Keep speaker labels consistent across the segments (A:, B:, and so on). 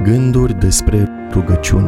A: Gânduri despre rugăciune.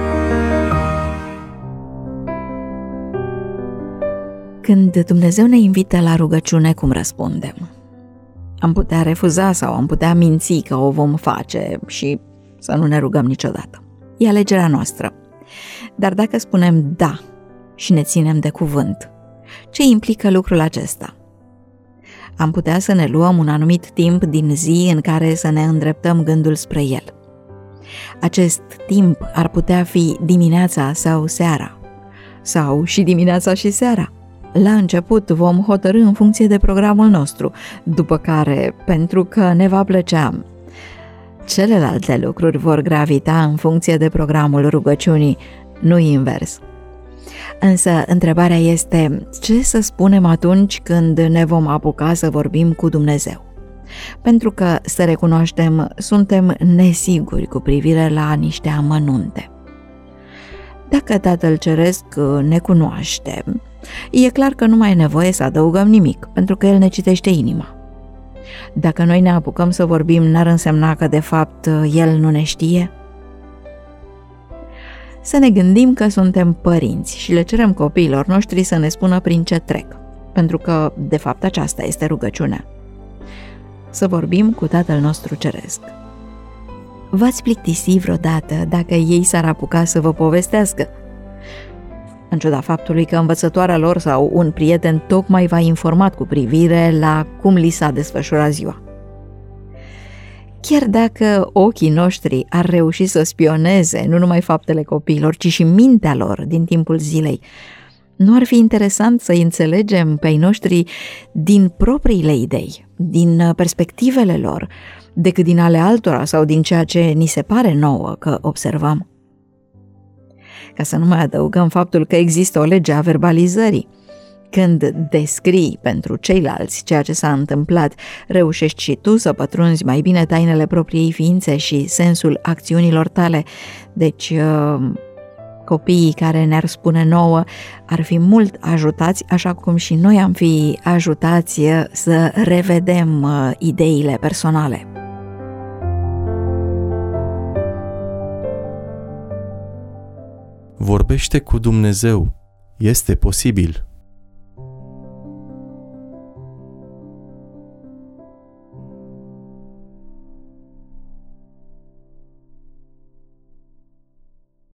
B: Când Dumnezeu ne invită la rugăciune, cum răspundem? Am putea refuza sau am putea minți că o vom face și să nu ne rugăm niciodată. E alegerea noastră. Dar dacă spunem da și ne ținem de cuvânt, ce implică lucrul acesta? Am putea să ne luăm un anumit timp din zi în care să ne îndreptăm gândul spre El. Acest timp ar putea fi dimineața sau seara, sau și dimineața și seara. La început vom hotărî în funcție de programul nostru, după care, pentru că ne va plăcea, celelalte lucruri vor gravita în funcție de programul rugăciunii, nu invers. Însă întrebarea este, ce să spunem atunci când ne vom apuca să vorbim cu Dumnezeu? Pentru că, să recunoaștem, suntem nesiguri cu privire la niște amănunte. Dacă Tatăl Ceresc ne cunoaște, e clar că nu mai e nevoie să adăugăm nimic, pentru că El ne citește inima. Dacă noi ne apucăm să vorbim, n-ar însemna că de fapt El nu ne știe? Să ne gândim că suntem părinți și le cerem copiilor noștri să ne spună prin ce trec, pentru că de fapt aceasta este rugăciunea. Să vorbim cu Tatăl nostru Ceresc. V-ați plictisi vreodată dacă ei s-ar apuca să vă povestească? În ciuda faptului că învățătoarea lor sau un prieten tocmai v-a informat cu privire la cum li s-a desfășurat ziua. Chiar dacă ochii noștri ar reuși să spioneze nu numai faptele copiilor, ci și mintea lor din timpul zilei, nu ar fi interesant să înțelegem pe ai noștri din propriile idei, din perspectivele lor, decât din ale altora sau din ceea ce ni se pare nouă că observăm? Ca să nu mai adăugăm faptul că există o lege a verbalizării. Când descrii pentru ceilalți ceea ce s-a întâmplat, reușești și tu să pătrunzi mai bine tainele propriei ființe și sensul acțiunilor tale. Deci, copiii care ne-ar spune nouă ar fi mult ajutați, așa cum și noi am fi ajutați să revedem ideile personale.
A: Vorbește cu Dumnezeu. Este posibil.